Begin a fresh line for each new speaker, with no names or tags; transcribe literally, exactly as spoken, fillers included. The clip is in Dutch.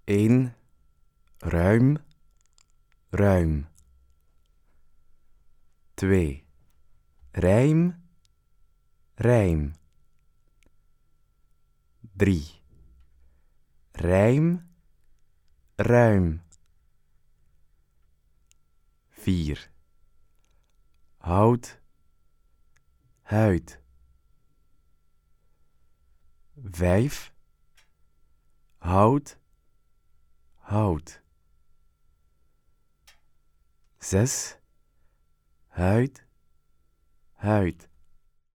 één. Ruim, ruim. twee. Rijm, rijm. drie. Rijm, ruim. vier. Hout, huid. vijf. Hout, hout. zes. Huid, huid.